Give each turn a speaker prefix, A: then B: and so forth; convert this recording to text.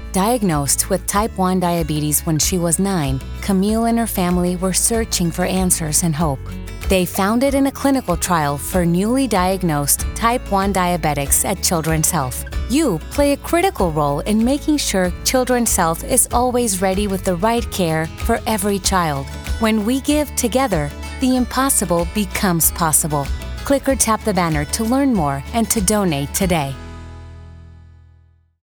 A: Diagnosed with type 1 diabetes when she was 9, Camille and her family were searching for answers and hope. They found it in a clinical trial for newly diagnosed type 1 diabetics at Children's Health. You play a critical role in making sure Children's Health is always ready with the right care for every child. When we give together, the impossible becomes possible. Click or tap the banner to learn more and to donate today.